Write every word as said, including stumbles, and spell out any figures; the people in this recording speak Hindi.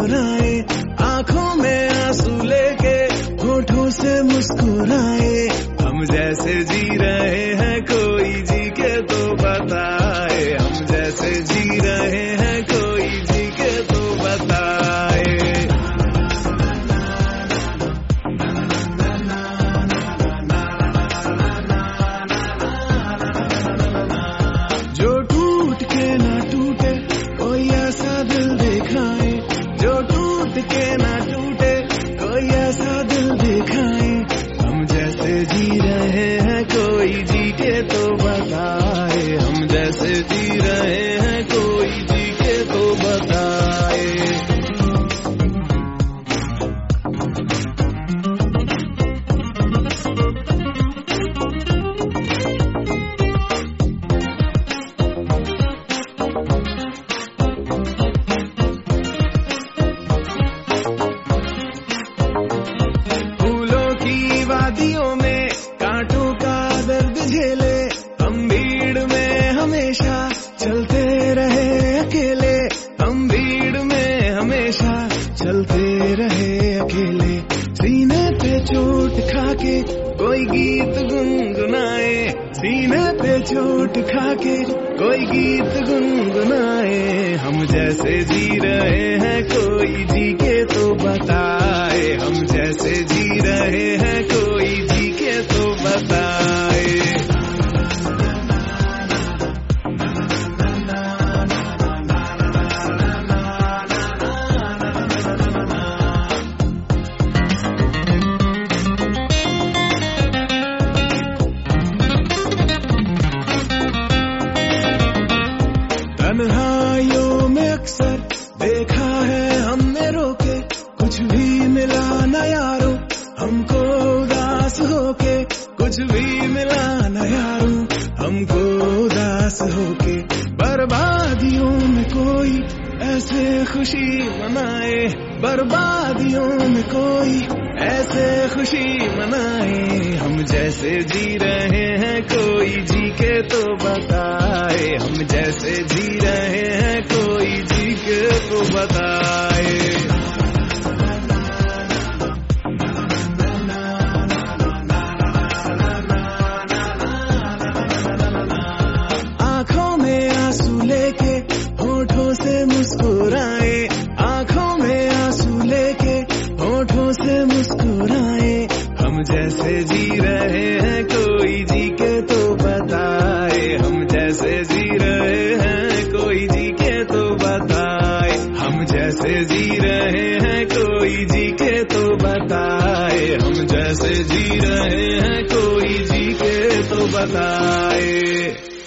मुस्कुराए, आंखों में आंसू लेके होठों से मुस्कुराए। हम जैसे जी रहे हैं कोई जी के तो बताए, हम जैसे जी रहे हैं कोई जी के तो बताए। जो टूट के ना टूटे कोई ऐसा दिल दिखाए, जो टूट के ना टूटे कोई ऐसा दिल दिखाए। हम जैसे जी रहे हैं कोई जी के तो बताए, हम जैसे जी रहे हैं कोई जी के तो बताए। फूलों की वादियों में कांटों का दर्द झेले, हम भीड़ में हमेशा चलते रहे अकेले, हम भीड़ में हमेशा चलते रहे अकेले। सीने पे चोट खाके कोई गीत गुनगुनाए, सीने पे चोट खाके कोई गीत गुनगुनाए। हम जैसे जी रहे हैं कोई जी के तो बताए, हम जैसे जी रहे हैं कोई जी के तो बताए। तन्हाइयों में अक्सर देखा है हमने रोके, कुछ भी मिला न यारो हमको उदास होके, कुछ भी मिला न यारो हमको उदास होके। बर्बादियों में कोई ऐसे खुशी मनाए, बर्बादियों में कोई ऐसे खुशी मनाए। हम जैसे जी रहे हैं कोई जी के तो बताए, हम जैसे जी रहे हैं कोई जी के तो बताए। आंखों में आंसू लेके होठों से मुस्कुराए, आंखों में आंसू लेके होठों से मुस्कुराए। हम जैसे जी रहे हैं कोई जी के तो बताए, हम जैसे जी रहे हैं कोई जी के तो बताए। हम जैसे जी रहे हैं कोई जी के तो बताए, हम जैसे जी रहे हैं कोई जी के तो बताए।